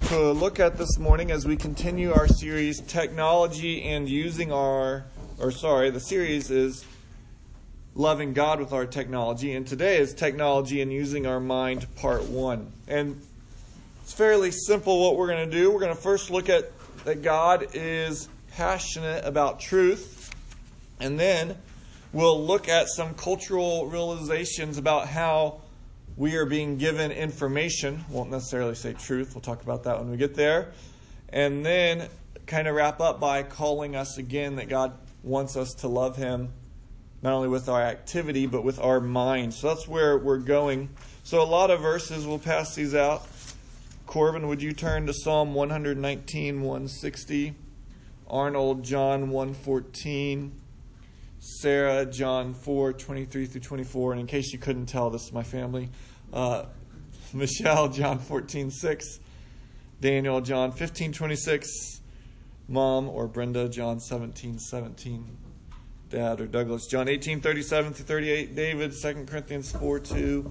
to look at this morning as we continue our series, Technology and Using the series is Loving God with Our Technology, and today is Technology and Using Our Mind, Part 1. And it's fairly simple what we're going to do. We're going to first look at that God is passionate about truth, and then we'll look at some cultural realizations about how we are being given information. Won't necessarily say truth. We'll talk about that when we get there. And then kind of wrap up by calling us again that God wants us to love Him, not only with our activity, but with our mind. So that's where we're going. So a lot of verses, we'll pass these out. Corbin, would you turn to Psalm 119, 160? Arnold, John 1:14. Sarah, John 4, 23 through 24. And in case you couldn't tell, this is my family. Michelle, John 14, 6. Daniel, John 15, 26. Mom or Brenda, John 17, 17. Dad or Douglas, John 18, 37 through 38. David, 2 Corinthians 4, 2.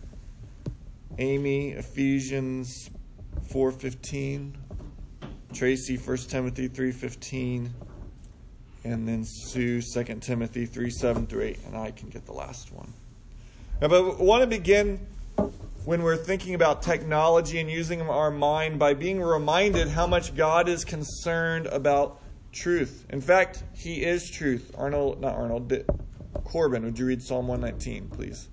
Amy, Ephesians 4, 15. Tracy, 1 Timothy 3, 15. And then Sue, 2 Timothy 3, 7 through 8. And I can get the last one. But I want to begin when we're thinking about technology and using our mind by being reminded how much God is concerned about truth. In fact, He is truth. Corbin, would you read Psalm 119, please?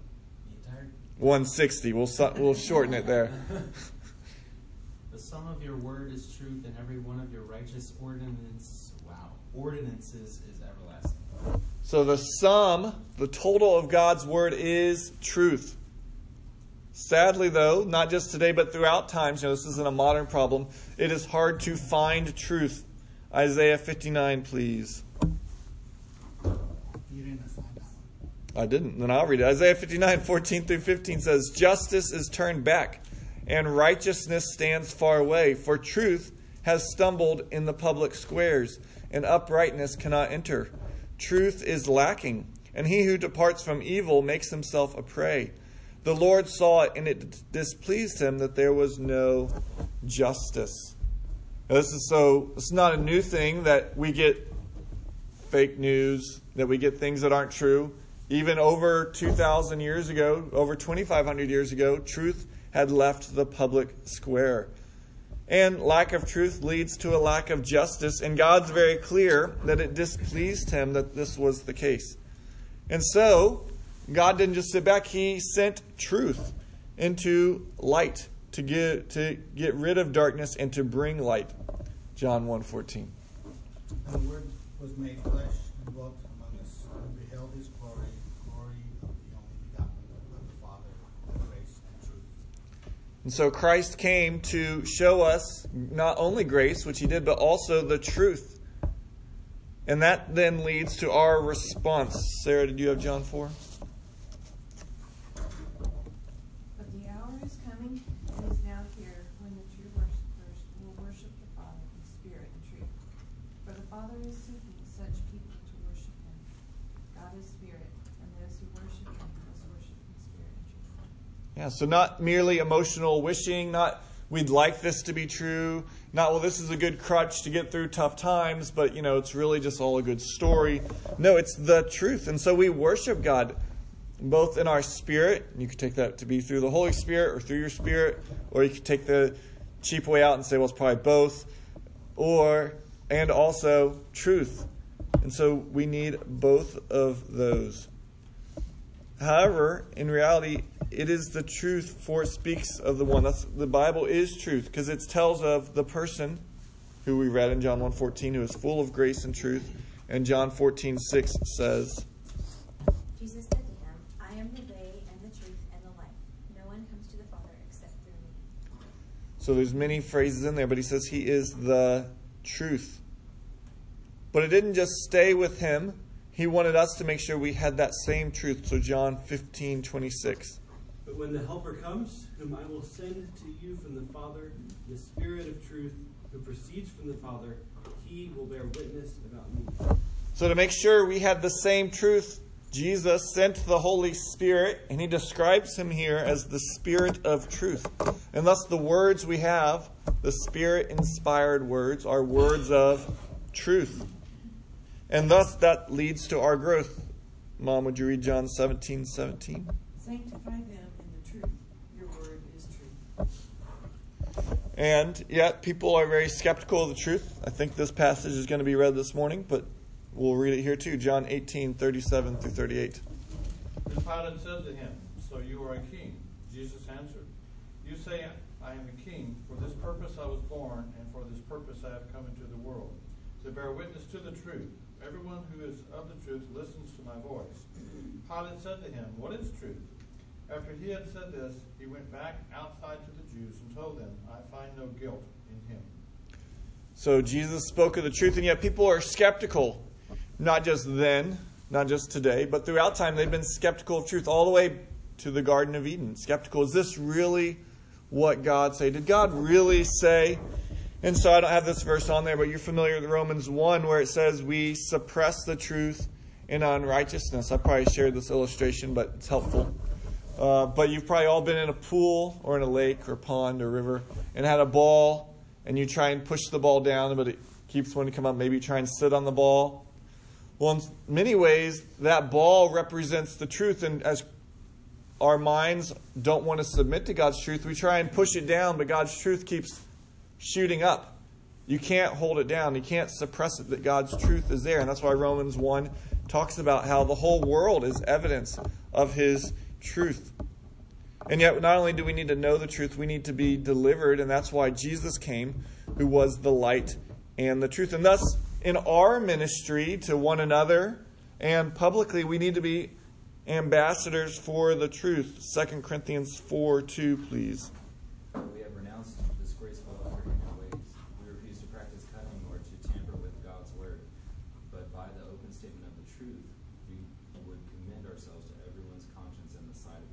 160. We'll shorten it there. The sum of your word is truth, and every one of your righteous ordinances is everlasting. So the total of God's word is truth. Sadly, though, not just today, but throughout times, this isn't a modern problem, it is hard to find truth. Isaiah 59, please. You didn't find that one. I didn't. Then I'll read it. Isaiah 59, 14 through 15 says, "Justice is turned back, and righteousness stands far away. For truth has stumbled in the public squares, and uprightness cannot enter. Truth is lacking, and he who departs from evil makes himself a prey. The Lord saw it, and it displeased Him that there was no justice." Now, this is not a new thing that we get fake news, that we get things that aren't true. Even over 2,000 years ago, over 2,500 years ago, truth had left the public square. And lack of truth leads to a lack of justice. And God's very clear that it displeased Him that this was the case. And so, God didn't just sit back. He sent truth into light to get rid of darkness and to bring light. John 1:14. And the Word was made flesh and dwelt among us, and beheld His glory, glory of the only begotten of the Father, of grace and truth. And so Christ came to show us not only grace, which He did, but also the truth. And that then leads to our response. Sarah, did you have John 4? But the hour is coming, and is now here, when the true worshipers will worship the Father in spirit and truth. For the Father is seeking such people to worship Him. God is spirit, and those who worship Him must worship in spirit and truth. Yeah, so not merely emotional wishing, not we'd like this to be true, not, well, this is a good crutch to get through tough times, but, it's really just all a good story. No, it's the truth. And so we worship God both in our spirit. You could take that to be through the Holy Spirit or through your spirit, or you could take the cheap way out and say, well, it's probably both, and also truth. And so we need both of those. However, in reality, it is the truth, for it speaks of the one. The Bible is truth, because it tells of the person who we read in John 1:14, who is full of grace and truth. And John 14:6 says, Jesus said to him, "I am the way and the truth and the life. No one comes to the Father except through me." So there's many phrases in there, but He says He is the truth. But it didn't just stay with Him. He wanted us to make sure we had that same truth. So John 15:26. "But when the Helper comes, whom I will send to you from the Father, the Spirit of truth, who proceeds from the Father, He will bear witness about me." So to make sure we had the same truth, Jesus sent the Holy Spirit, and He describes Him here as the Spirit of truth. And thus the words we have the Spirit-inspired words are words of truth. And thus that leads to our growth. Mom, would you read John 17:17? Sanctify them in the truth. Your word is truth. And yet people are very skeptical of the truth. I think this passage is going to be read this morning, but we'll read it here too. John 18:37 through 38. Then Pilate said to him, "So you are a king?" Jesus answered, "You say I am a king. For this purpose I was born, and for this purpose I have come into the world, to bear witness to the truth. Everyone who is of the truth listens to my voice." Pilate said to him, "What is truth?" After he had said this, he went back outside to the Jews and told them, "I find no guilt in him." So Jesus spoke of the truth, and yet people are skeptical. Not just then, not just today, but throughout time they've been skeptical of truth all the way to the Garden of Eden. Skeptical, is this really what God said? Did God really say? And so I don't have this verse on there, but you're familiar with Romans 1 where it says we suppress the truth in unrighteousness. I probably shared this illustration, but it's helpful. But you've probably all been in a pool or in a lake or pond or river and had a ball, and you try and push the ball down, but it keeps wanting to come up. Maybe you try and sit on the ball. Well, in many ways, that ball represents the truth, and as our minds don't want to submit to God's truth, we try and push it down, but God's truth keeps shooting up. You can't hold it down. You can't suppress it, that God's truth is there. And that's why Romans 1 talks about how the whole world is evidence of His truth. And yet, not only do we need to know the truth, we need to be delivered, and that's why Jesus came, who was the light and the truth. And thus, in our ministry to one another and publicly, we need to be ambassadors for the truth. 2 Corinthians 4:2, please. We have renounced disgraceful underhanded ways. We refuse to practice cunning or to tamper with God's word. But by the open statement of the truth, we would commend ourselves to everyone's conscience in the sight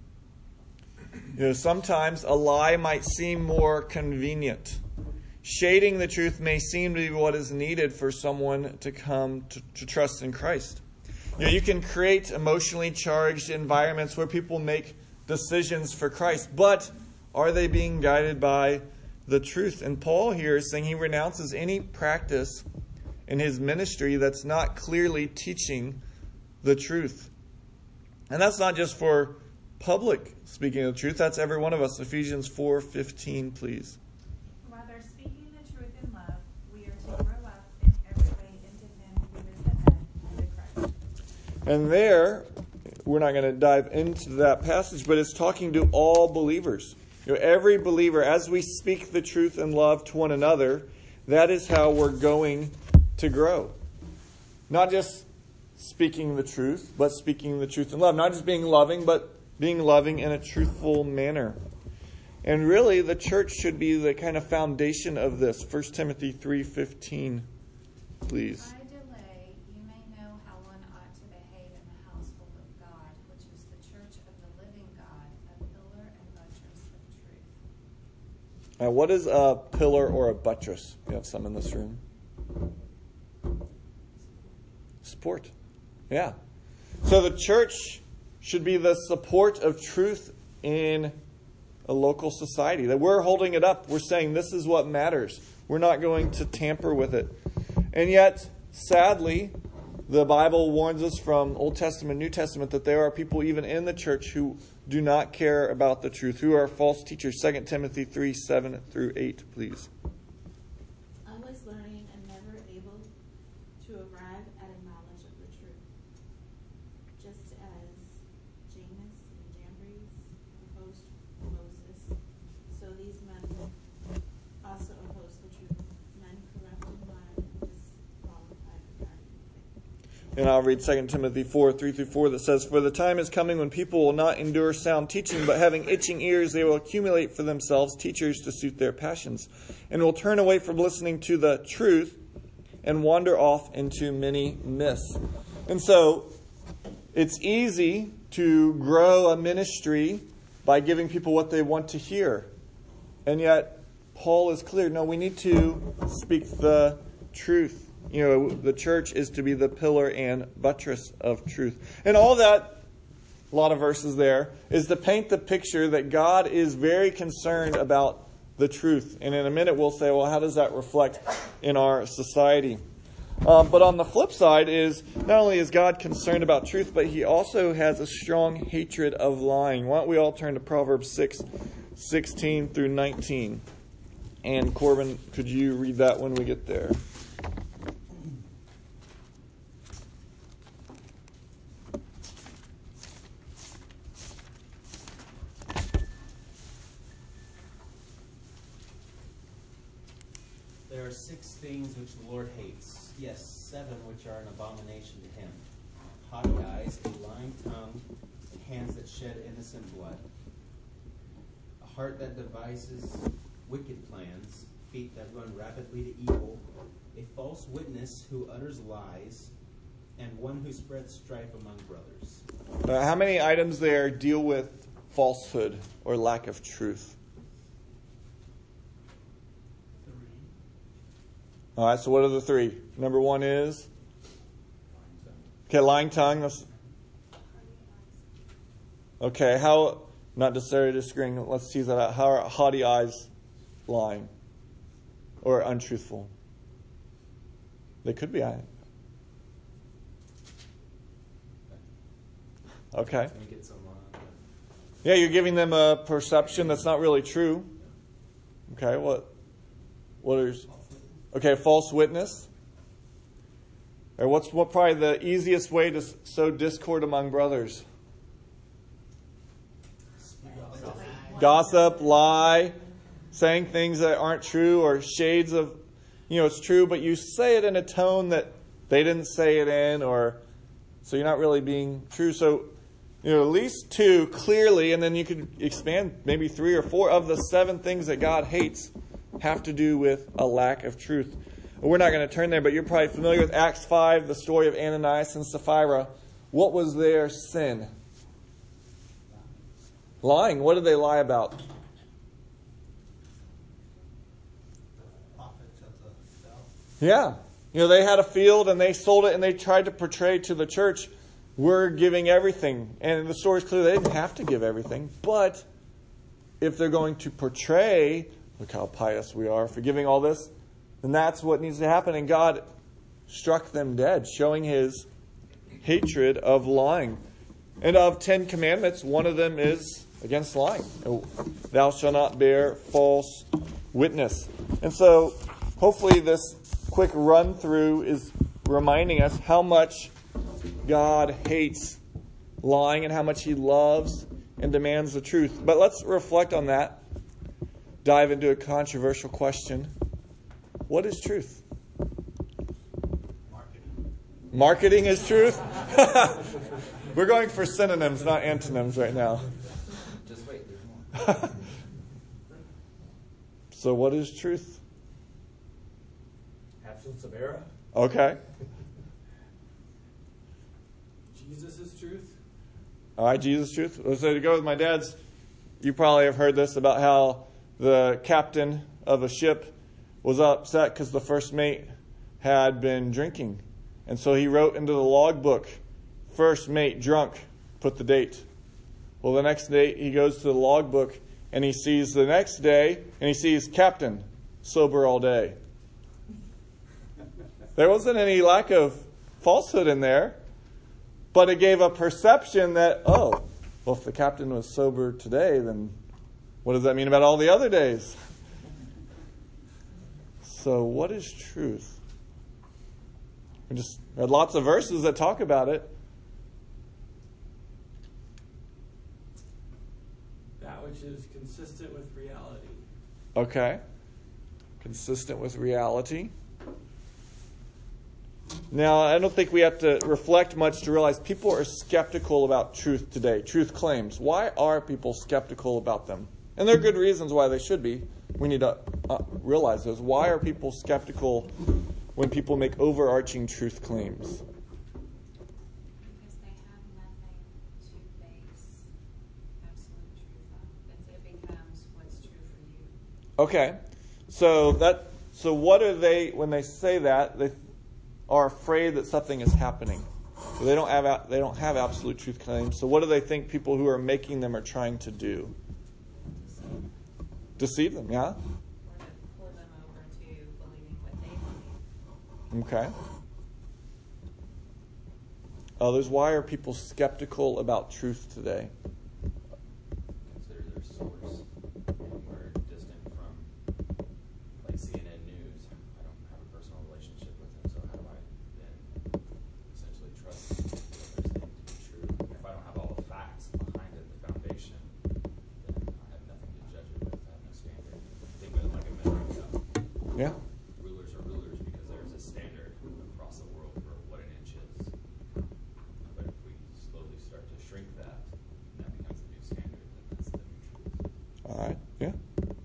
of God. Sometimes a lie might seem more convenient. Shading the truth may seem to be what is needed for someone to come to trust in Christ. You can create emotionally charged environments where people make decisions for Christ, but are they being guided by the truth? And Paul here is saying he renounces any practice in his ministry that's not clearly teaching the truth. And that's not just for public speaking of the truth, that's every one of us. Ephesians 4:15, please. Rather, speaking the truth in love, we are to grow up in every way into Him who is the head, into Christ. And there, we're not going to dive into that passage, but it's talking to all believers. Every believer, as we speak the truth in love to one another, that is how we're going to grow. Not just speaking the truth, but speaking the truth in love. Not just being loving, but being loving in a truthful manner. And really, the church should be the kind of foundation of this. 1 Timothy 3:15, please. By delay, you may know how one ought to behave in the household of God, which is the church of the living God, a pillar and buttress of truth. Now, what is a pillar or a buttress? We have some in this room. Support. Yeah. So the church should be the support of truth in a local society. That we're holding it up. We're saying this is what matters. We're not going to tamper with it. And yet, sadly, the Bible warns us from Old Testament, New Testament, that there are people even in the church who do not care about the truth, who are false teachers. 2 Timothy 3:7 through 8, please. Always learning and never able to arrive at a knowledge of the truth. Just as Janus and Jambres opposed Moses, so these men also oppose the truth. Men corrupt in mind and disqualified regarding faith. And I'll read 2 Timothy 4:3-4 that says, "For the time is coming when people will not endure sound teaching, but having itching ears they will accumulate for themselves teachers to suit their passions, and will turn away from listening to the truth and wander off into many myths." And so it's easy to grow a ministry by giving people what they want to hear. And yet Paul is clear. No, we need to speak the truth. The church is to be the pillar and buttress of truth. And all that, a lot of verses there, is to paint the picture that God is very concerned about the truth. And in a minute we'll say, well, how does that reflect in our society? But on the flip side is, not only is God concerned about truth, but he also has a strong hatred of lying. Why don't we all turn to Proverbs 6:16 through 19. And Corbin, could you read that when we get there? There are 6 things which the Lord hates, yes, 7 which are an abomination to him: haughty eyes, a lying tongue, hands that shed innocent blood, a heart that devises wicked plans, feet that run rapidly to evil, a false witness who utters lies, and one who spreads strife among brothers. How many items there deal with falsehood or lack of truth? 3. All right, so what are the 3? Number 1 is? Okay, lying tongue. Okay, how, not necessarily disagreeing, let's tease that out. How are haughty eyes lying or untruthful? They could be. Okay. Yeah, you're giving them a perception that's not really true. Okay, what is? Okay, false witness. Or what's probably the easiest way to sow discord among brothers? Gossip, lie, saying things that aren't true, or shades of, it's true, but you say it in a tone that they didn't say it in, or so you're not really being true. So, at least 2 clearly, and then you could expand maybe 3 or 4 of the 7 things that God hates have to do with a lack of truth. We're not going to turn there, but you're probably familiar with Acts 5, the story of Ananias and Sapphira. What was their sin? Lying. What did they lie about? Prophets of the south. Yeah. They had a field and they sold it and they tried to portray to the church, we're giving everything. And the story's clear, they didn't have to give everything. But if they're going to portray, look how pious we are for giving all this, then that's what needs to happen. And God struck them dead, showing his hatred of lying. And of 10 commandments, one of them is against lying. Thou shalt not bear false witness. And so, hopefully this quick run through is reminding us how much God hates lying and how much he loves and demands the truth. But let's reflect on that. Dive into a controversial question. What is truth? Marketing is truth? We're going for synonyms, not antonyms right now. Just wait, there's more. So what is truth? Absence of error. Okay. Jesus is truth. All right, Jesus is truth. So to go with my dad's, you probably have heard this about how the captain of a ship was upset because the first mate had been drinking. And so he wrote into the logbook, first mate drunk, put the date. Well, the next day he goes to the logbook and he sees the next day and he sees captain, sober all day. There wasn't any lack of falsehood in there, but it gave a perception that, well, if the captain was sober today, then what does that mean about all the other days? So what is truth? We just read lots of verses that talk about it. That which is consistent with reality. Okay. Consistent with reality. Now, I don't think we have to reflect much to realize people are skeptical about truth today, truth claims. Why are people skeptical about them? And there are good reasons why they should be. We need to realize those. Why are people skeptical when people make overarching truth claims? Because they have nothing to base absolute truth on. It becomes what's true for you. Okay. So what are they, when they say that, they are afraid that something is happening. So they don't have absolute truth claims. So what do they think people who are making them are trying to do? Deceive them, yeah? Or to pull them over to believing what they believe. Okay. Others, why are people skeptical about truth today? Consider their source. And we're distant from, like, CNN News. I don't have a personal relationship with them, so how do I then essentially trust what they're saying to be true? If I don't have all the facts behind it, the foundation, then I have nothing to judge it with. I have no standard. Think of it like a measuring cup. Yeah. Rulers are rulers because there's a standard across the world for what an inch is. But if we slowly start to shrink that, and that becomes the new standard, then that's the new truth. All right. Yeah.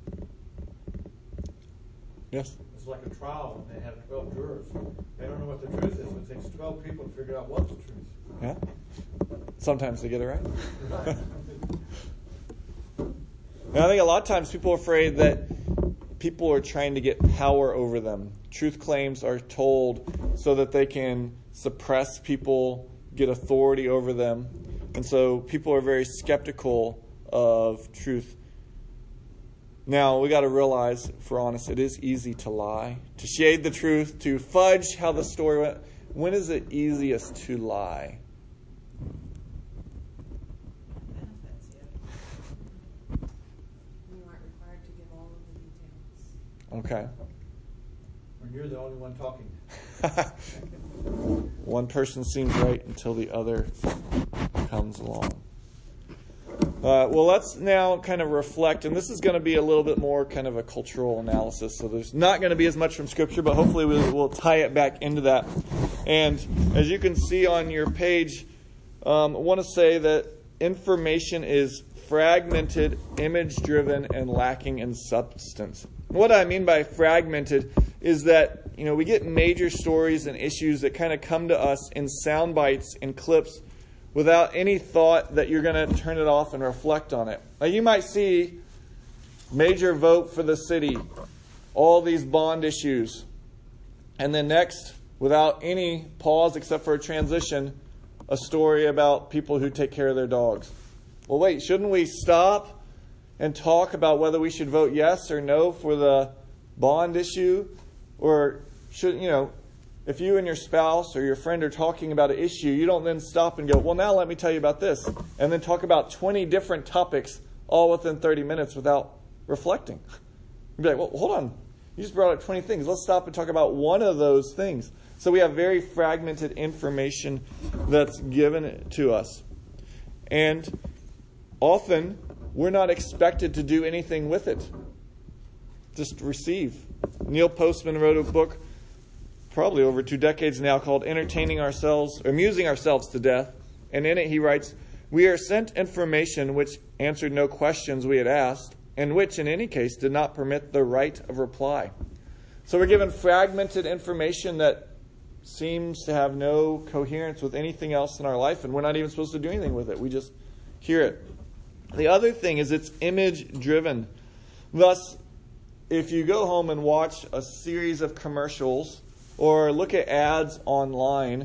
Yes. It's like a trial when they have 12 jurors. They don't know what the truth is. It takes 12 people to figure out what's the truth. Yeah. Sometimes they get it right. And I think a lot of times people are afraid that people are trying to get power over them. Truth claims are told so that they can suppress people, get authority over them. And so people are very skeptical of truth. Now, we got to realize, if we're honest, it is easy to lie, to shade the truth, to fudge how the story went. When is it easiest to lie? Benefits you. You aren't required to give all of the details. Okay. When you're the only one talking. One person seems right until the other comes along. Well, let's now kind of reflect, and this is going to be a little bit more kind of a cultural analysis, so there's not going to be as much from Scripture, but hopefully we'll tie it back into that. And as you can see on your page, I want to say that information is fragmented, image-driven, and lacking in substance. What I mean by fragmented is that, we get major stories and issues that kind of come to us in sound bites and clips without any thought that you're going to turn it off and reflect on it. Now, you might see major vote for the city, all these bond issues, and then next, without any pause except for a transition, a story about people who take care of their dogs. Well, wait, shouldn't we stop and talk about whether we should vote yes or no for the bond issue? Or should, if you and your spouse or your friend are talking about an issue, you don't then stop and go, well, now let me tell you about this. And then talk about 20 different topics all within 30 minutes without reflecting. You'd be like, well, hold on. You just brought up 20 things. Let's stop and talk about one of those things. So we have very fragmented information that's given to us. And often, we're not expected to do anything with it. Just receive. Neil Postman wrote a book probably over 2 decades now called Amusing Ourselves to Death. And in it he writes, "We are sent information which answered no questions we had asked, and which in any case did not permit the right of reply." So we're given fragmented information that seems to have no coherence with anything else in our life, and we're not even supposed to do anything with it. We just hear it. The other thing is it's image-driven. Thus, if you go home and watch a series of commercials or look at ads online,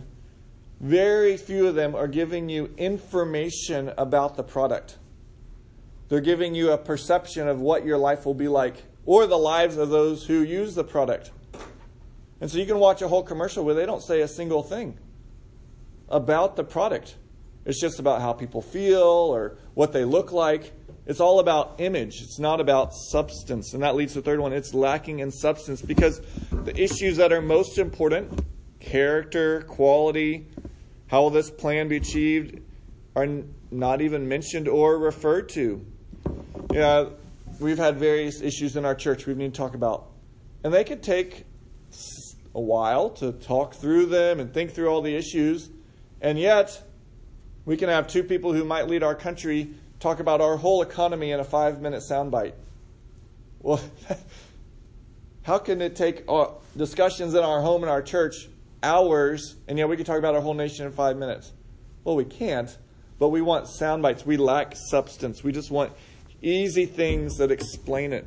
very few of them are giving you information about the product. They're giving you a perception of what your life will be like or the lives of those who use the product. And so you can watch a whole commercial where they don't say a single thing about the product. It's just about how people feel or what they look like. It's all about image. It's not about substance. And that leads to the third one. It's lacking in substance because the issues that are most important, character, quality, how will this plan be achieved, are not even mentioned or referred to. Yeah, we've had various issues in our church we need to talk about. And they could take a while to talk through them and think through all the issues. And yet, we can have 2 people who might lead our country talk about our whole economy in a 5-minute soundbite. Well, how can it take discussions in our home and our church hours, and yet we can talk about our whole nation in 5 minutes? Well, we can't, but we want sound bites. We lack substance. We just want easy things that explain it.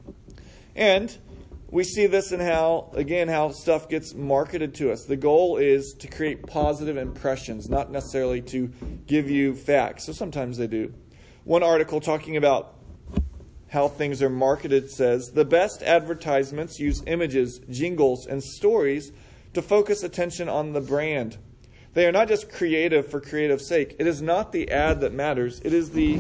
And we see this in how stuff gets marketed to us. The goal is to create positive impressions, not necessarily to give you facts. So sometimes they do. One article talking about how things are marketed says, the best advertisements use images, jingles, and stories to focus attention on the brand. They are not just creative for creative's sake. It is not the ad that matters. It is the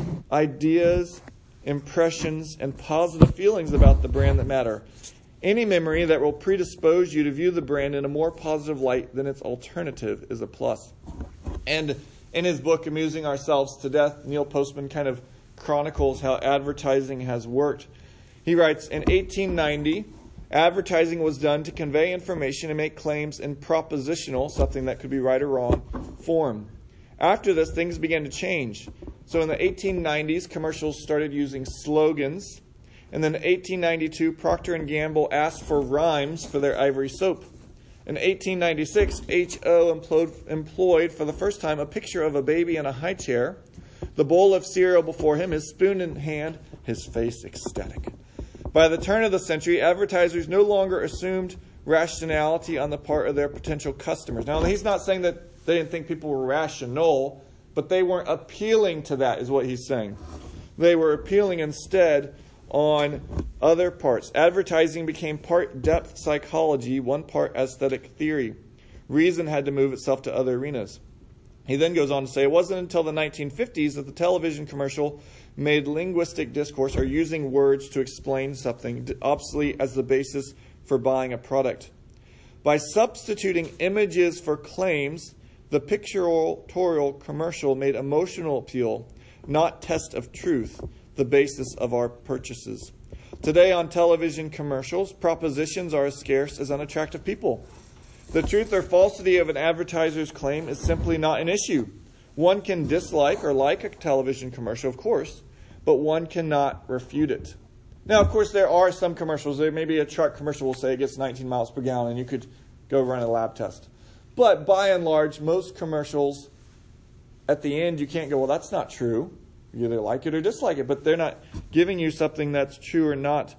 ideas, impressions, and positive feelings about the brand that matter. Any memory that will predispose you to view the brand in a more positive light than its alternative is a plus. And in his book, Amusing Ourselves to Death, Neil Postman kind of chronicles how advertising has worked. He writes, in 1890, advertising was done to convey information and make claims in propositional, something that could be right or wrong, form. After this, things began to change. So in the 1890s, commercials started using slogans. And then in 1892, Procter & Gamble asked for rhymes for their ivory soap. In 1896, H.O. employed for the first time a picture of a baby in a high chair, the bowl of cereal before him, his spoon in hand, his face ecstatic. By the turn of the century, advertisers no longer assumed rationality on the part of their potential customers. Now, he's not saying that they didn't think people were rational, but they weren't appealing to that, is what he's saying. They were appealing instead on other parts. Advertising became part depth psychology, one part aesthetic theory. Reason had to move itself to other arenas. He then goes on to say, it wasn't until the 1950s that the television commercial made linguistic discourse, or using words to explain something, obsolete as the basis for buying a product. By substituting images for claims, the pictorial commercial made emotional appeal, not test of truth, the basis of our purchases. Today on television commercials, propositions are as scarce as unattractive people. The truth or falsity of an advertiser's claim is simply not an issue. One can dislike or like a television commercial, of course, but one cannot refute it. Now, of course, there are some commercials. There may be a truck commercial will say it gets 19 miles per gallon, and you could go run a lab test. But by and large, most commercials, at the end, you can't go, well, that's not true. You either like it or dislike it, but they're not giving you something that's true or not.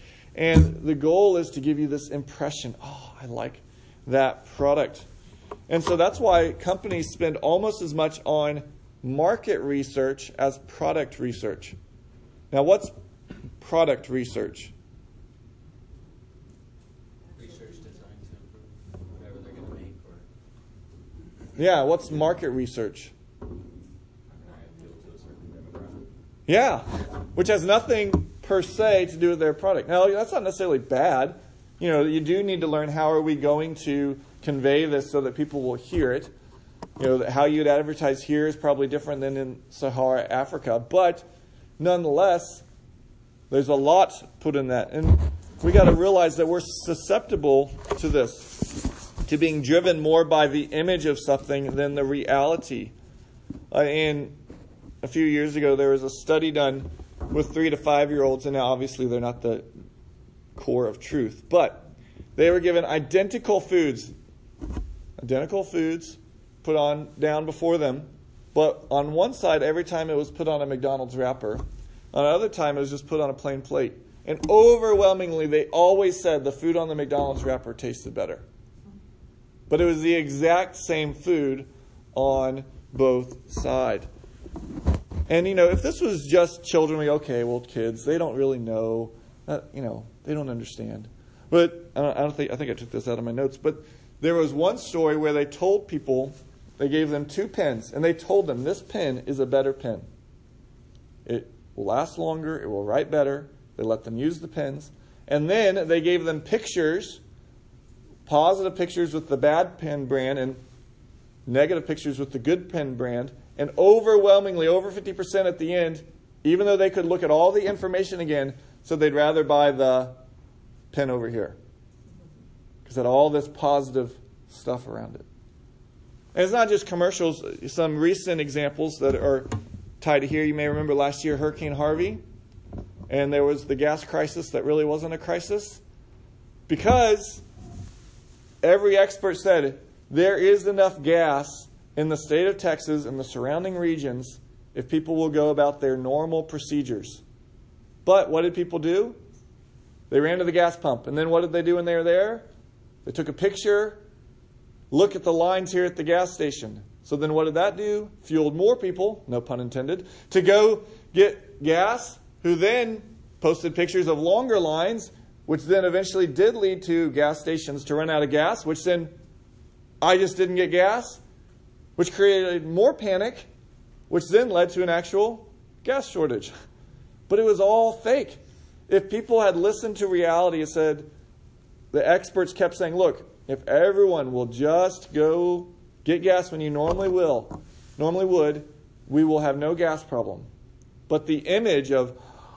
And the goal is to give you this impression, oh, I like that product. And so that's why companies spend almost as much on market research as product research. Now, what's product research? Research designed to improve whatever they're going to make. Yeah, what's market research? Yeah, which has nothing per se to do with their product. Now, that's not necessarily bad. You know, you do need to learn how are we going to convey this so that people will hear it. You know, how you'd advertise here is probably different than in Sahara, Africa. But nonetheless, there's a lot put in that. And we got to realize that we're susceptible to this, to being driven more by the image of something than the reality. And a few years ago, there was a study done with 3 to 5-year-olds, and now obviously they're not the core of truth, but they were given identical foods put on down before them, but on one side, every time it was put on a McDonald's wrapper, on another time it was just put on a plain plate. And overwhelmingly, they always said the food on the McDonald's wrapper tasted better. But it was the exact same food on both sides. And, you know, if this was just children, kids, they don't really know, they don't understand. But I think I took this out of my notes, but there was one story where they told people, they gave them 2 pens, and they told them this pen is a better pen. It will last longer, it will write better. They let them use the pens. And then they gave them pictures, positive pictures with the bad pen brand and negative pictures with the good pen brand. And overwhelmingly, over 50% at the end, even though they could look at all the information again, so they'd rather buy the pen over here. Because it had all this positive stuff around it. And it's not just commercials. Some recent examples that are tied to here. You may remember last year, Hurricane Harvey. And there was the gas crisis that really wasn't a crisis. Because every expert said there is enough gas in the state of Texas and the surrounding regions if people will go about their normal procedures. But what did people do? They ran to the gas pump. And then what did they do when they were there? They took a picture, look at the lines here at the gas station. So then what did that do? Fueled more people, no pun intended, to go get gas who then posted pictures of longer lines, which then eventually did lead to gas stations to run out of gas, which then I just didn't get gas, which created more panic, which then led to an actual gas shortage. But it was all fake. If people had listened to reality and said, the experts kept saying, look, if everyone will just go get gas when you normally would, we will have no gas problem. But the image of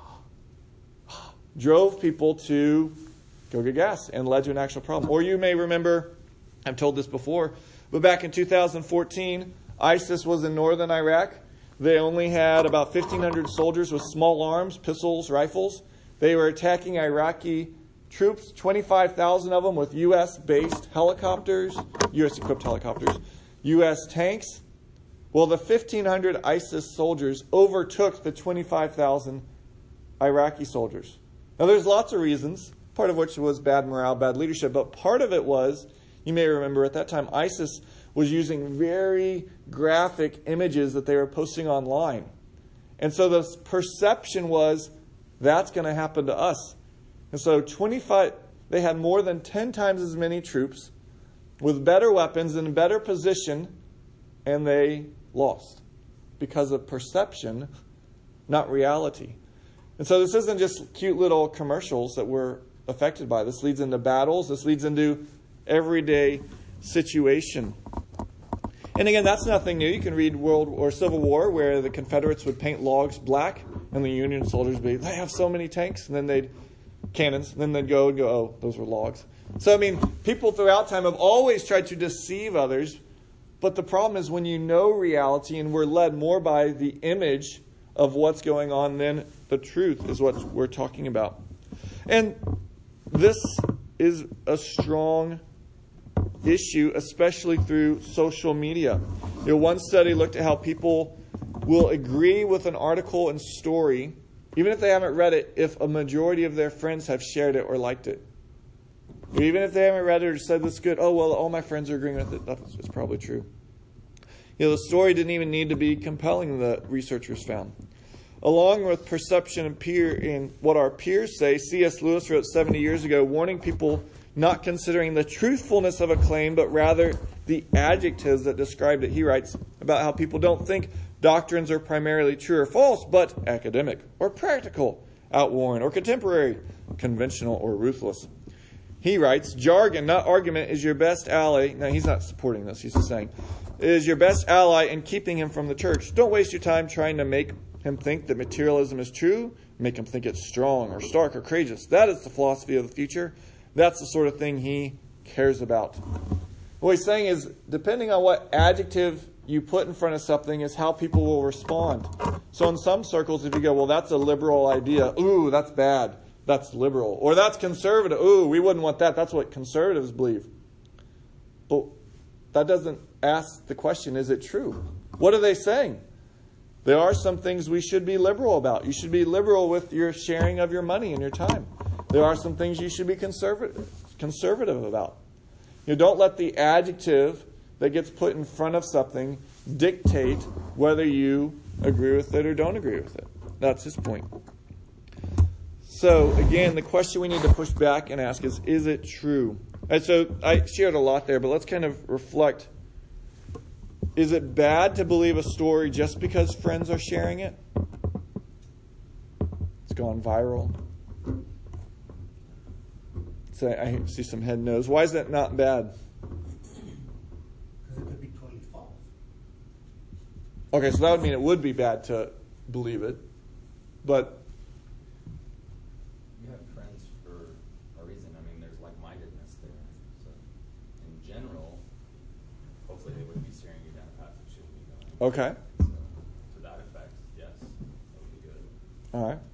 drove people to go get gas and led to an actual problem. Or you may remember, I've told this before, but back in 2014, ISIS was in northern Iraq. They only had about 1,500 soldiers with small arms, pistols, rifles. They were attacking Iraqi troops, 25,000 of them with U.S.-based helicopters, U.S.-equipped helicopters, U.S. tanks. Well, the 1,500 ISIS soldiers overtook the 25,000 Iraqi soldiers. Now, there's lots of reasons, part of which was bad morale, bad leadership, but part of it was, you may remember at that time, ISIS was using very graphic images that they were posting online. And so the perception was, that's going to happen to us. And so they had more than 10 times as many troops with better weapons and better position, and they lost because of perception, not reality. And so this isn't just cute little commercials that we're affected by. This leads into battles. This leads into everyday situation. And again, that's nothing new. You can read World or Civil War, where the Confederates would paint logs black, and the Union soldiers would be, they have so many tanks, and then cannons, and then they'd go, oh, those were logs. So, I mean, people throughout time have always tried to deceive others, but the problem is when you know reality and we're led more by the image of what's going on than the truth is what we're talking about. And this is a strong issue, especially through social media. One study looked at how people will agree with an article and story, even if they haven't read it, if a majority of their friends have shared it or liked it. Even if they haven't read it or said this is good, oh, well, all my friends are agreeing with it. It's probably true. The story didn't even need to be compelling, the researchers found. Along with perception and what our peers say, C.S. Lewis wrote 70 years ago, warning people not considering the truthfulness of a claim, but rather the adjectives that described it. He writes about how people don't think doctrines are primarily true or false, but academic or practical, outworn or contemporary, conventional or ruthless. He writes, jargon, not argument, is your best ally. Now, he's not supporting this. He's just saying, is your best ally in keeping him from the church. Don't waste your time trying to make him think that materialism is true. Make him think it's strong or stark or courageous. That is the philosophy of the future. That's the sort of thing he cares about. What he's saying is, depending on what adjective you put in front of something is how people will respond. So in some circles, if you go, well, that's a liberal idea. Ooh, that's bad. That's liberal. Or that's conservative. Ooh, we wouldn't want that. That's what conservatives believe. But that doesn't ask the question, is it true? What are they saying? There are some things we should be liberal about. You should be liberal with your sharing of your money and your time. There are some things you should be conservative about. Don't let the adjective that gets put in front of something dictate whether you agree with it or don't agree with it. That's his point. So, again, the question we need to push back and ask is it true? And so I shared a lot there, but let's kind of reflect. Is it bad to believe a story just because friends are sharing it? It's gone viral. So I see some head nods. Why is that not bad? Because it could be totally false. Okay, so that would mean it would be bad to believe it. But you have friends for a reason. I mean, there's like-mindedness there. So, in general, hopefully they wouldn't be steering you down a path that shouldn't be going. okay. So, to that effect, yes, that would be good. All right.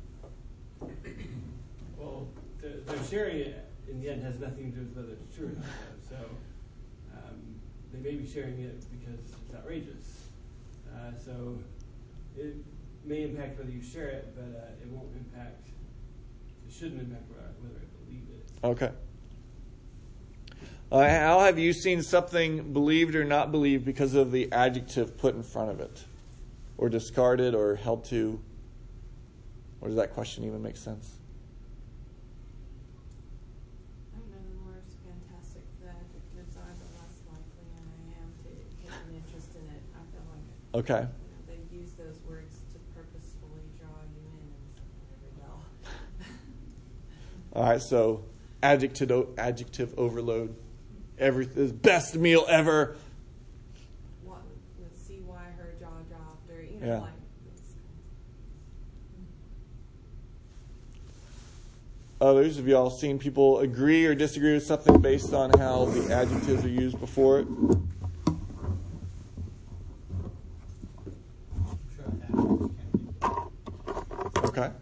Well, they're sharing it in the end has nothing to do with whether it's true or not. So they may be sharing it because it's outrageous. So it may impact whether you share it, but it won't impact. It shouldn't impact whether I believe it. Okay. How have you seen something believed or not believed because of the adjective put in front of it, or discarded, or held to Or does that question even make sense? I don't know, the more fantastic the adjectives are, the less likely I am to take an interest in it. I feel like Okay. they use those words to purposefully draw you in and never will. All right, so adjective overload. This best meal ever. See why her jaw dropped, or Yeah. like. Others of y'all seen people agree or disagree with something based on how the adjectives are used before it? I'm sure I have. Can't be. Okay.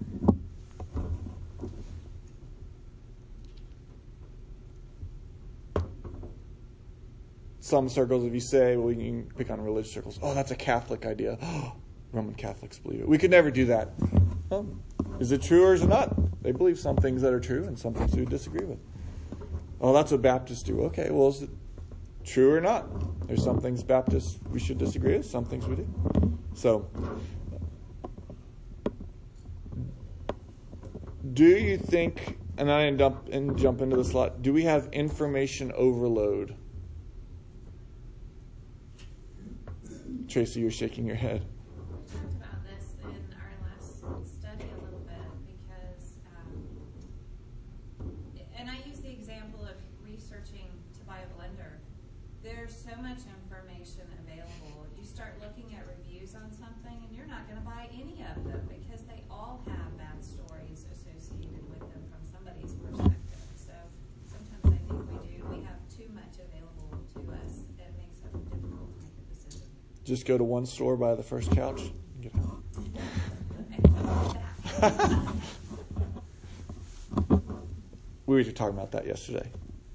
Some circles, if you say, well, you can pick on religious circles. Oh, that's a Catholic idea. Roman Catholics believe it. We could never do that. Well, is it true or is it not? They believe some things that are true and some things we disagree with. Oh, that's what Baptists do. Okay, well, is it true or not? There's some things Baptists we should disagree with, some things we do. So, do you think, and I jump into this a lot, do we have information overload? Tracy, you're shaking your head. We talked about this in our last study a little bit because, and I use the example of researching to buy a blender. There's so much information available. You start looking at reviews on something and you're not going to buy any of them because they all have bad stories associated with them from somebody's perspective. So sometimes I think we have too much available to us. It makes it difficult to make a decision. Just go to one store, buy the first couch, and get out. We were talking about that yesterday.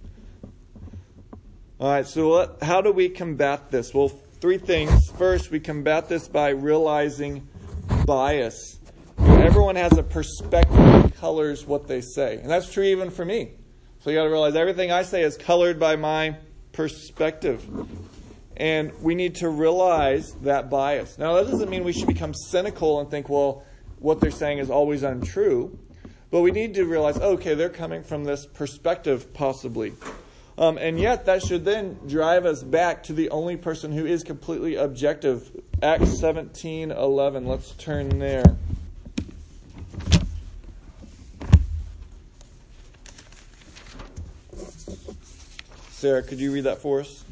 All right, so how do we combat this? Well, 3 things. First, we combat this by realizing bias. Everyone has a perspective that colors what they say. And that's true even for me. So you got to realize everything I say is colored by my perspective. And we need to realize that bias. Now, that doesn't mean we should become cynical and think, well, what they're saying is always untrue. But we need to realize, okay, they're coming from this perspective, possibly. And yet, that should then drive us back to the only person who is completely objective. Acts 17:11. Let's turn there. Sarah, could you read that for us?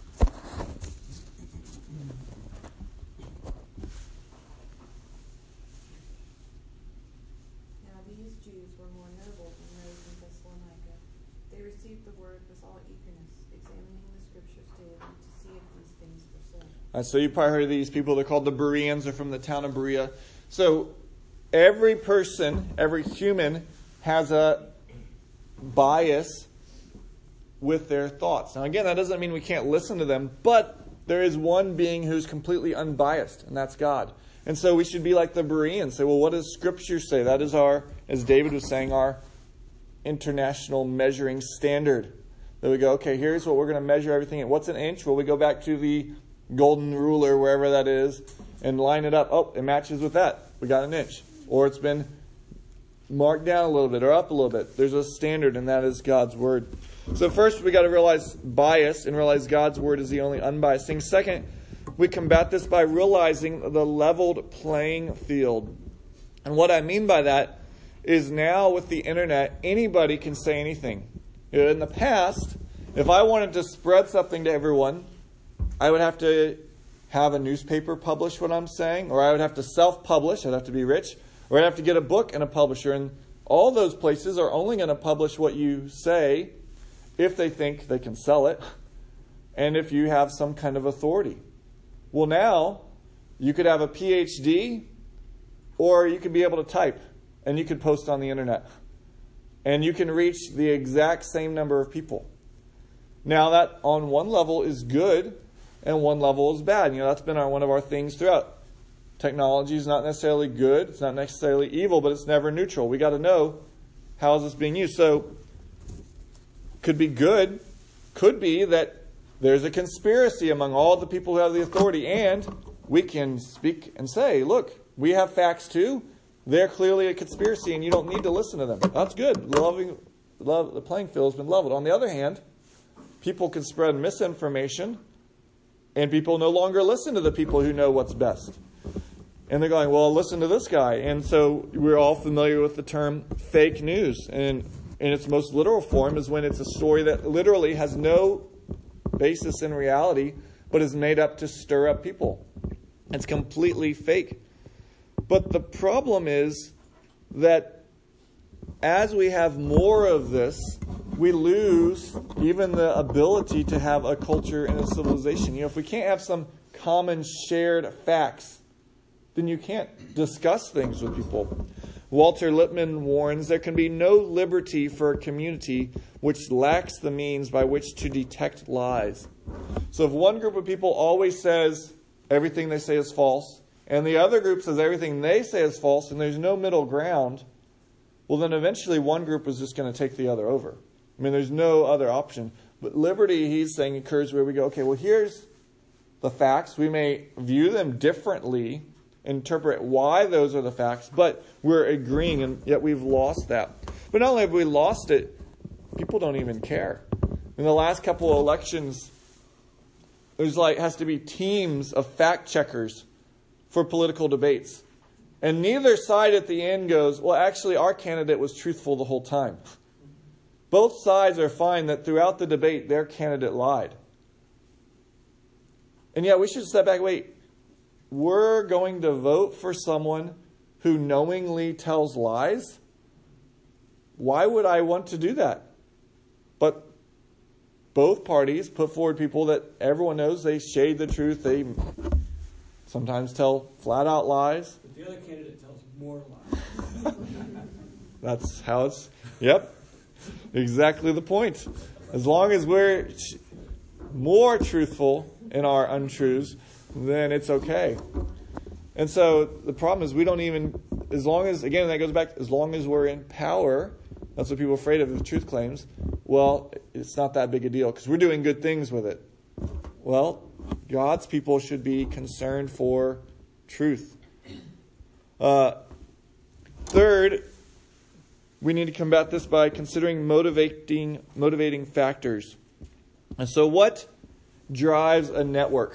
So you probably heard of these people. They're called the Bereans. They're from the town of Berea. So every person, every human has a bias with their thoughts. Now again, that doesn't mean we can't listen to them, but there is one being who's completely unbiased, and that's God. And so we should be like the Bereans. Say, well, what does Scripture say? That is our, as David was saying, our international measuring standard. Then we go, okay, here's what we're going to measure everything in. What's an inch? Well, we go back to the golden ruler, wherever that is, and line it up. Oh, it matches with that. We got an inch. Or it's been marked down a little bit or up a little bit. There's a standard, and that is God's Word. So first, we got to realize bias and realize God's Word is the only unbiased thing. Second, we combat this by realizing the leveled playing field. And what I mean by that is now with the internet, anybody can say anything. In the past, if I wanted to spread something to everyone, I would have to have a newspaper publish what I'm saying, or I would have to self-publish. I'd have to be rich, or I'd have to get a book and a publisher. And all those places are only going to publish what you say if they think they can sell it, and if you have some kind of authority. Well, now you could have a PhD, or you could be able to type, and you could post on the internet, and you can reach the exact same number of people. Now that on one level is good, and one level is bad. That's been one of our things throughout. Technology is not necessarily good. It's not necessarily evil, but it's never neutral. We got to know how is this being used. So, could be good. Could be that there's a conspiracy among all the people who have the authority, and we can speak and say, look, we have facts too. they're clearly a conspiracy and you don't need to listen to them. That's good. The playing field has been leveled. On the other hand, people can spread misinformation and people no longer listen to the people who know what's best. And they're going, well, listen to this guy. And so we're all familiar with the term fake news. And in its most literal form is when it's a story that literally has no basis in reality, but is made up to stir up people. It's completely fake. But the problem is that as we have more of this, we lose even the ability to have a culture and a civilization. If we can't have some common shared facts, then you can't discuss things with people. Walter Lippmann warns there can be no liberty for a community which lacks the means by which to detect lies. So if one group of people always says everything they say is false, and the other group says everything they say is false, and there's no middle ground, well, then eventually one group is just going to take the other over. I mean, there's no other option. But liberty, he's saying, occurs where we go, okay, well, here's the facts. We may view them differently, interpret why those are the facts, but we're agreeing, and yet we've lost that. But not only have we lost it, people don't even care. In the last couple of elections, there's has to be teams of fact checkers for political debates. And neither side at the end goes, well, actually, our candidate was truthful the whole time. Both sides are fine that throughout the debate, their candidate lied. And yet we should step back, wait, we're going to vote for someone who knowingly tells lies? Why would I want to do that? But both parties put forward people that everyone knows they shade the truth. They sometimes tell flat-out lies. But the other candidate tells more lies. That's how it's... Yep. Exactly the point. As long as we're more truthful in our untruths, then it's okay. And so the problem is we don't even... As long as... Again, that goes back... As long as we're in power... That's what people are afraid of, the truth claims. Well, it's not that big a deal because we're doing good things with it. Well, God's people should be concerned for truth. Third, we need to combat this by considering motivating factors. And so what drives a network?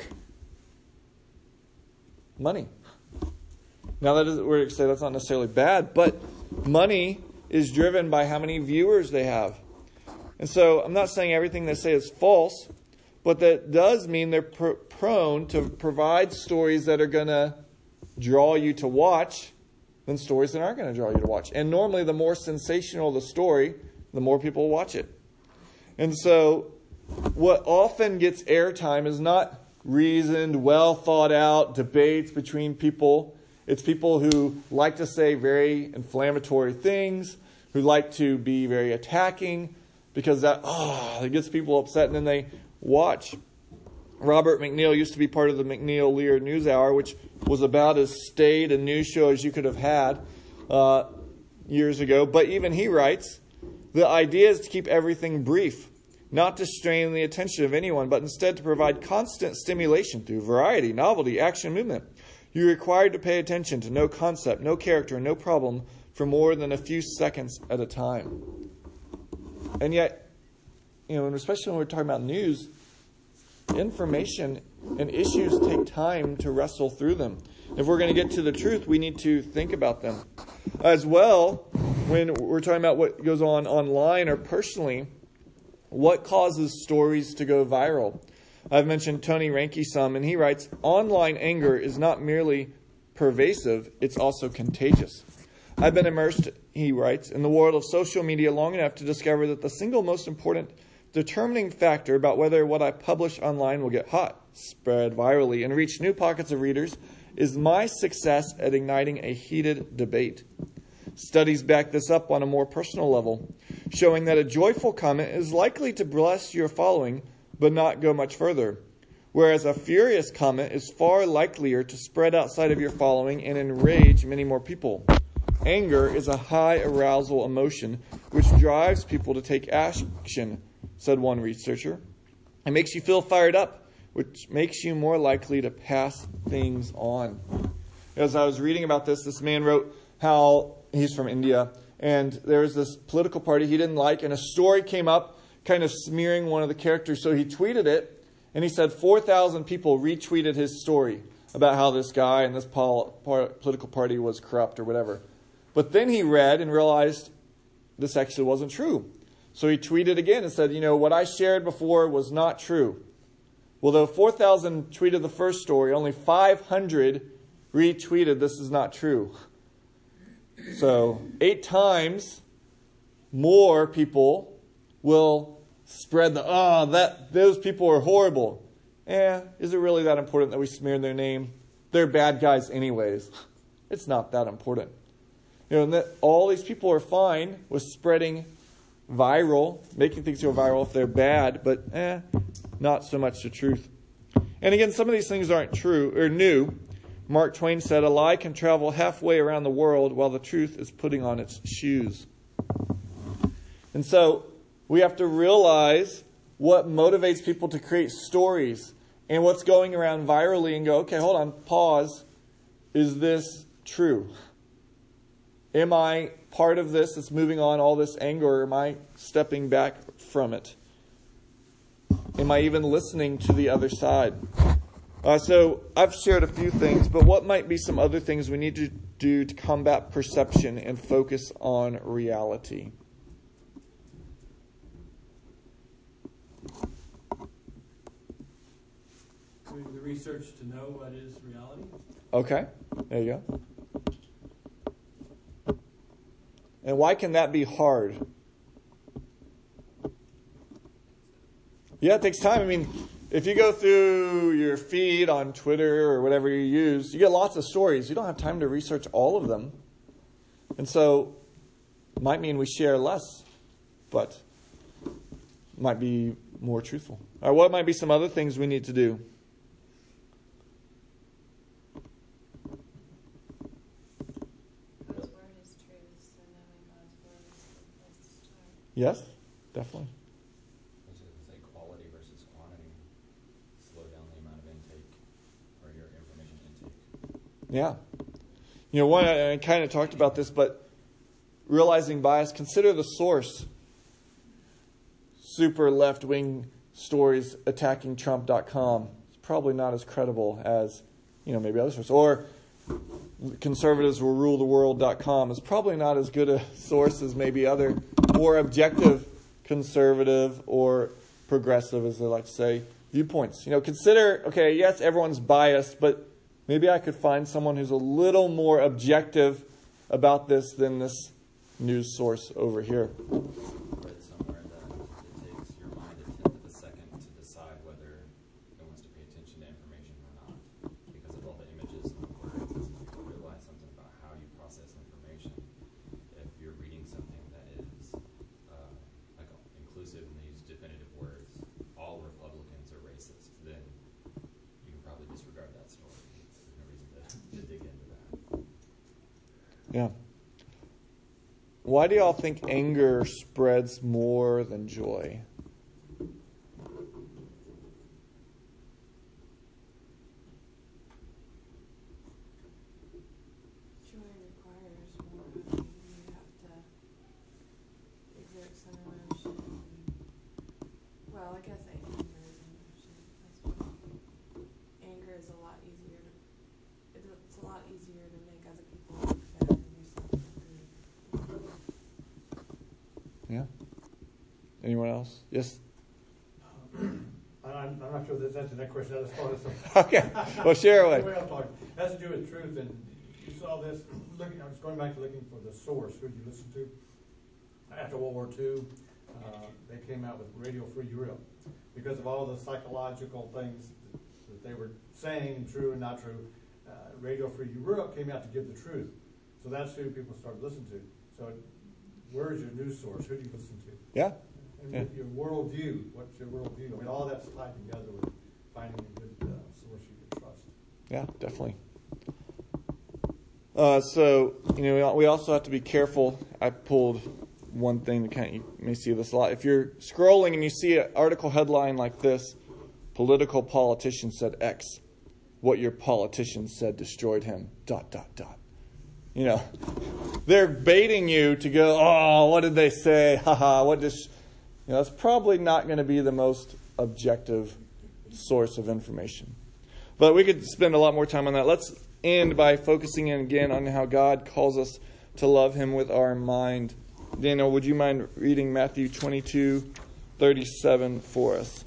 Money. Now, that is, we're going to say that's not necessarily bad, but money is driven by how many viewers they have. And so I'm not saying everything they say is false, but that does mean they're prone to provide stories that are going to draw you to watch than stories that aren't going to draw you to watch. And normally the more sensational the story, the more people watch it. And so what often gets airtime is not reasoned, well thought out debates between people. It's people who like to say very inflammatory things, who like to be very attacking, because that gets people upset, and then they watch. Robert McNeil used to be part of the McNeil-Lear NewsHour, which was about as staid a news show as you could have had years ago. But even he writes, the idea is to keep everything brief, not to strain the attention of anyone, but instead to provide constant stimulation through variety, novelty, action, movement. You're required to pay attention to no concept, no character, no problem for more than a few seconds at a time. And yet, and especially when we're talking about news, information and issues take time to wrestle through them. If we're going to get to the truth, we need to think about them. As well, when we're talking about what goes on online or personally, what causes stories to go viral? I've mentioned Tony Reinke some, and he writes, online anger is not merely pervasive, it's also contagious. I've been immersed, he writes, in the world of social media long enough to discover that the single most important determining factor about whether what I publish online will get hot, spread virally, and reach new pockets of readers is my success at igniting a heated debate. Studies back this up on a more personal level, showing that a joyful comment is likely to bless your following, but not go much further. Whereas a furious comment is far likelier to spread outside of your following and enrage many more people. Anger is a high arousal emotion which drives people to take action, said one researcher. It makes you feel fired up, which makes you more likely to pass things on. As I was reading about this man wrote, how he's from India, and there was this political party he didn't like, and a story came up kind of smearing one of the characters. So he tweeted it, and he said 4,000 people retweeted his story about how this guy and this political party was corrupt or whatever. But then he read and realized this actually wasn't true. So he tweeted again and said, what I shared before was not true. Well, though 4,000 tweeted the first story, only 500 retweeted this is not true. So 8 times more people will spread those people are horrible. Is it really that important that we smear their name? They're bad guys anyways. It's not that important. And that all these people are fine with spreading viral, making things go viral if they're bad, but not so much the truth. And again, some of these things aren't true or new. Mark Twain said, a lie can travel halfway around the world while the truth is putting on its shoes. And so we have to realize what motivates people to create stories and what's going around virally and go, okay, hold on, pause. Is this true? Am I part of this that's moving on all this anger, or am I stepping back from it? Am I even listening to the other side? So I've shared a few things, but what might be some other things we need to do to combat perception and focus on reality? Doing the research to know what is reality. Okay, there you go. And why can that be hard? Yeah, it takes time. I mean, if you go through your feed on Twitter or whatever you use, you get lots of stories. You don't have time to research all of them. And so it might mean we share less, but might be more truthful. All right, what might be some other things we need to do? God's word is truth, so knowing God's word is a good place to start. Yes, definitely. Say quality versus quantity. Slow down the amount of intake or your information intake. Yeah. I kind of talked about this, but realizing bias, consider the source. Super left-wing stories attacking Trump.com. It's probably not as credible as, maybe other sources. Or conservatives will rule the world.com is probably not as good a source as maybe other more objective conservative or progressive, as they like to say, viewpoints. Consider, okay, yes, everyone's biased, but maybe I could find someone who's a little more objective about this than this news source over here. Read somewhere that it takes your mind a tenth of a second to decide whether it wants to pay attention to information or not, because of all the images and the words. As people realize something about how you process information. If you're reading something that is like inclusive and they use definitive words, all Republicans are racist, then you can probably disregard that story. There's no reason to dig into that. Yeah. Why do y'all think anger spreads more than joy? Joy requires more of you. You have to exert some emotion. Well, I guess anger is emotion as well. Anger is a lot easier. It's a lot easier to make other people look bad than yourself look good. Yeah. Anyone else? Yes. I'm not sure that's answering that question. I just thought of something. Okay. Well, share away. The way I'm talking has to do with truth, and you saw this. I was going back to looking for the source. Who did you listen to? After World War II, they came out with Radio Free Europe because of all the psychological things that they were saying, true and not true. Radio Free Europe came out to give the truth, so that's who people started listening to. So, where is your news source? Who do you listen to? Yeah. And Yeah. your worldview. What's your worldview? I mean, all that's tied together with finding a good source you can trust. Yeah, definitely. We also have to be careful. I pulled one thing that you may see this a lot. If you're scrolling and you see an article headline like this, political politician said X. What your politician said destroyed him, ... they're baiting you to go, oh, what did they say? Haha, what just, it's probably not going to be the most objective source of information. But we could spend a lot more time on that. Let's end by focusing in again on how God calls us to love him with our mind. Daniel, would you mind reading Matthew 22:37 for us?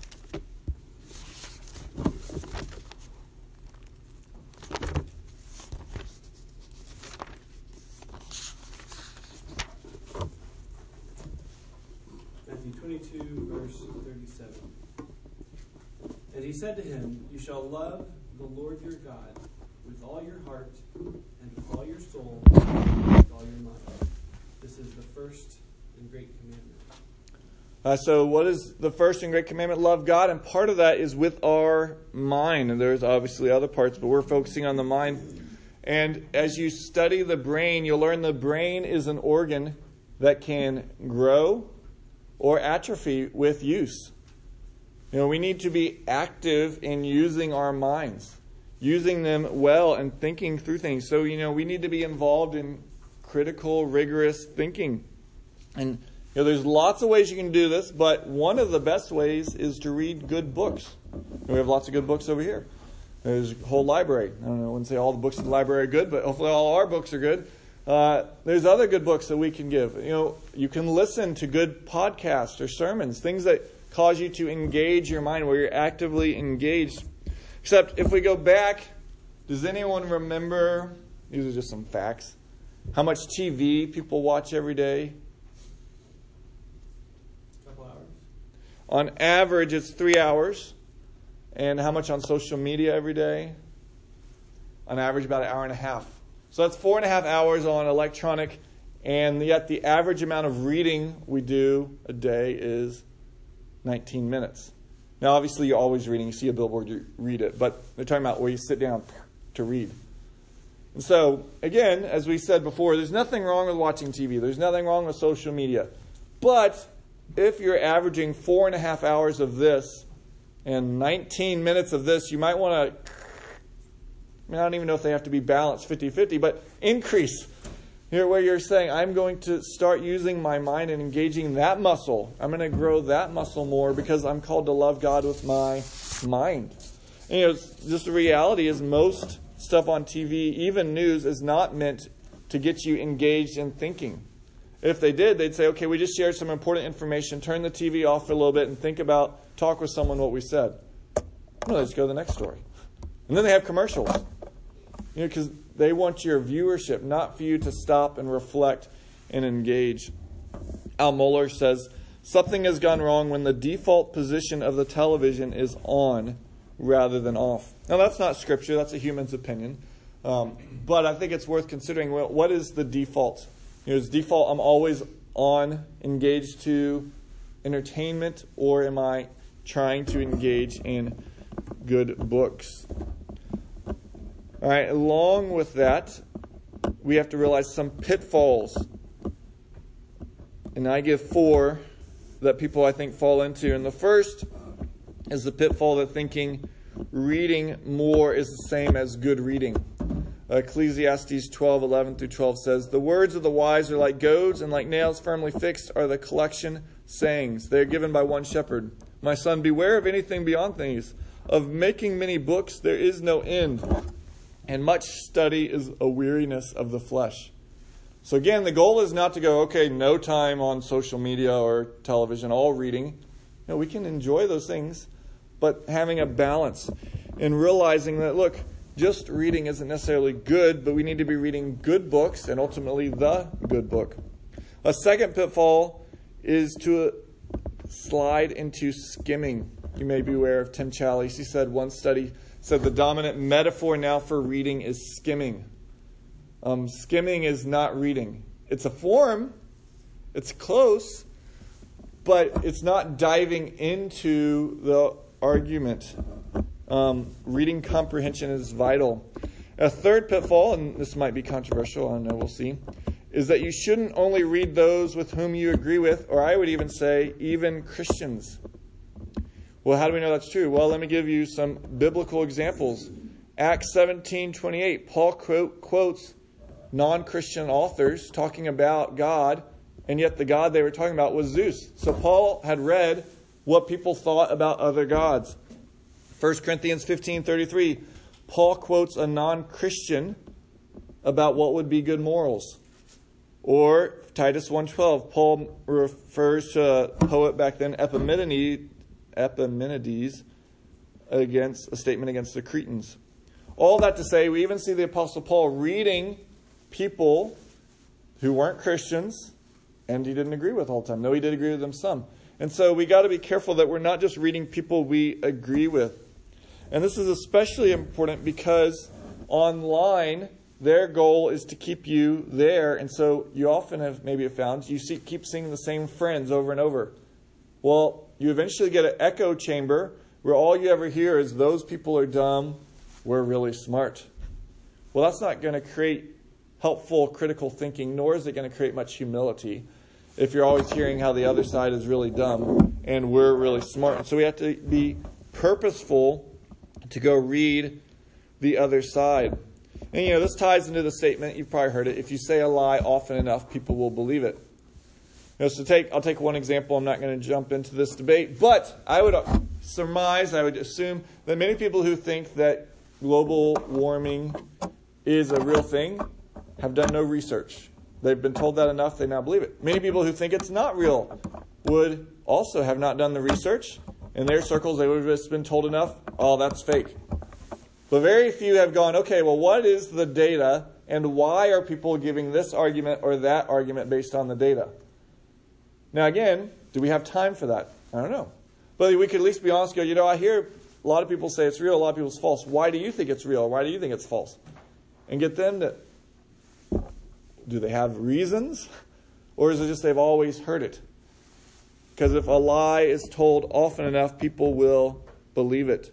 Matthew 22, verse 37. And he said to him, "You shall love the Lord your God with all your heart, and with all your soul, and with all your mind. This is the first and great commandment." So what is the first and great commandment? Love God. And part of that is with our mind. And there's obviously other parts, but we're focusing on the mind. And as you study the brain, you'll learn the brain is an organ that can grow or atrophy with use. We need to be active in using our minds, using them well and thinking through things. So, we need to be involved in critical, rigorous thinking. And there's lots of ways you can do this, but one of the best ways is to read good books. We have lots of good books over here. There's a whole library. I wouldn't say all the books in the library are good, but hopefully all our books are good. There's other good books that we can give. You can listen to good podcasts or sermons, things that cause you to engage your mind, where you're actively engaged. Except if we go back, does anyone remember, these are just some facts, how much TV people watch every day? On average, it's 3 hours. And how much on social media every day? On average, about 1.5 hours. So that's 4.5 hours on electronic. And yet the average amount of reading we do a day is 19 minutes. Now, obviously, you're always reading. You see a billboard, you read it. But they're talking about where you sit down to read. And so, again, as we said before, there's nothing wrong with watching TV. There's nothing wrong with social media. But if you're averaging 4.5 hours of this and 19 minutes of this, you might want to, I don't even know if they have to be balanced 50-50, but increase. Where you're saying, I'm going to start using my mind and engaging that muscle. I'm going to grow that muscle more because I'm called to love God with my mind. And, just the reality is most stuff on TV, even news, is not meant to get you engaged in thinking. If they did, they'd say, okay, we just shared some important information. Turn the TV off for a little bit and talk with someone what we said. No, let's go to the next story. And then they have commercials. Because they want your viewership, not for you to stop and reflect and engage. Al Mohler says, something has gone wrong when the default position of the television is on rather than off. Now, that's not scripture. That's a human's opinion. But I think it's worth considering, well, what is the default? Is default I'm always on, engaged to entertainment, or am I trying to engage in good books? All right, along with that, we have to realize some pitfalls. And I give 4 that people, I think, fall into. And the first is the pitfall that thinking reading more is the same as good reading. Ecclesiastes 12:11-12 says, "The words of the wise are like goads, and like nails firmly fixed are the collection sayings. They are given by one shepherd. My son, beware of anything beyond these. Of making many books there is no end, and much study is a weariness of the flesh." So again, the goal is not to go, okay, no time on social media or television, all reading. No, we can enjoy those things, but having a balance and realizing that, look, just reading isn't necessarily good, but we need to be reading good books and ultimately the good book. A second pitfall is to slide into skimming. You may be aware of Tim Challies. He said one study said the dominant metaphor now for reading is skimming. Skimming is not reading. It's a form. It's close, but it's not diving into the argument. Reading comprehension is vital. A third pitfall, and this might be controversial, I don't know, we'll see, is that you shouldn't only read those with whom you agree with, or I would even say, even Christians. Well, how do we know that's true? Well, let me give you some biblical examples. Acts 17:28, Paul quotes non-Christian authors talking about God, and yet the God they were talking about was Zeus. So Paul had read what people thought about other gods. 1 Corinthians 15:33, Paul quotes a non-Christian about what would be good morals. Or Titus 1:12, Paul refers to a poet back then, Epimenides, against a statement against the Cretans. All that to say, we even see the Apostle Paul reading people who weren't Christians, and he didn't agree with all the time. No, he did agree with them some. And so we got to be careful that we're not just reading people we agree with. And this is especially important because online, their goal is to keep you there. And so you often have maybe found you keep seeing the same friends over and over. Well, you eventually get an echo chamber where all you ever hear is those people are dumb, we're really smart. Well, that's not going to create helpful critical thinking, nor is it going to create much humility if you're always hearing how the other side is really dumb and we're really smart. So we have to be purposeful to go read the other side. And this ties into the statement, you've probably heard it, if you say a lie often enough, people will believe it. So I'll take one example. I'm not going to jump into this debate, but I would surmise, I would assume that many people who think that global warming is a real thing have done no research. They've been told that enough, they now believe it. Many people who think it's not real would also have not done the research. In their circles, they would have just been told enough, oh, that's fake. But very few have gone, okay, well, what is the data, and why are people giving this argument or that argument based on the data? Now, again, do we have time for that? I don't know. But we could at least be honest and go, I hear a lot of people say it's real, a lot of people it's false. Why do you think it's real? Why do you think it's false? And get them to, do they have reasons? Or is it just they've always heard it? Because if a lie is told often enough, people will believe it.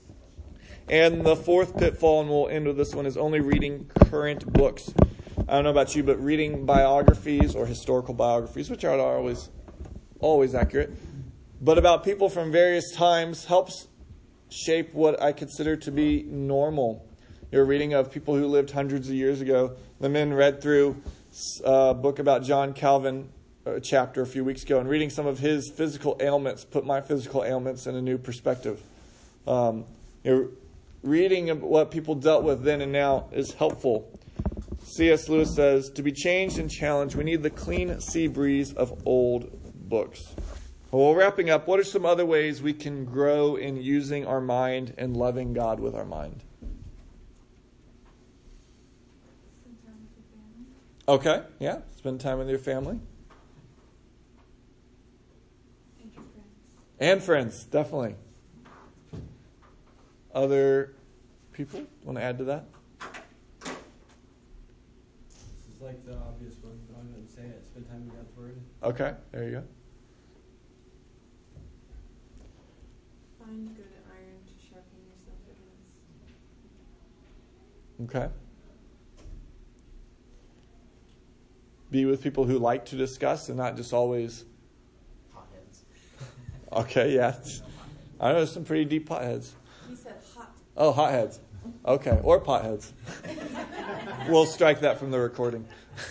And the fourth pitfall, and we'll end with this one, is only reading current books. I don't know about you, but reading biographies or historical biographies, which are always accurate, but about people from various times helps shape what I consider to be normal. You're reading of people who lived hundreds of years ago. The men read through a book about John Calvin, a chapter a few weeks ago, and reading some of his physical ailments put my physical ailments in a new perspective. Reading what people dealt with then and now is helpful. C.S. Lewis says, to be changed and challenged, we need the clean sea breeze of old books. Well, wrapping up, what are some other ways we can grow in using our mind and loving God with our mind? Spend time with your family. Okay, yeah, spend time with your family. And your friends. And friends, definitely. Other people want to add to that? This is like the obvious one, but I'm going to say it. Spend time in God's Word. Okay, there you go. Find good iron to sharpen yourself against. Okay. Be with people who like to discuss and not just always... Potheads. Okay, yeah. I know there's some pretty deep potheads. He said hot. Oh, hotheads. Okay, or potheads. We'll strike that from the recording.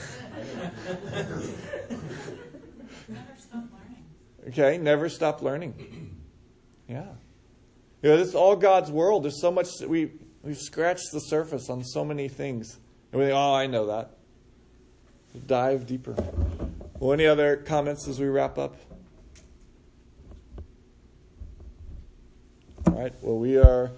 Never stop learning. Okay, never stop learning. Yeah. This is all God's world. There's so much that we've scratched the surface on so many things. And we think, I know that. Dive deeper. Well, any other comments as we wrap up? All right, well, we are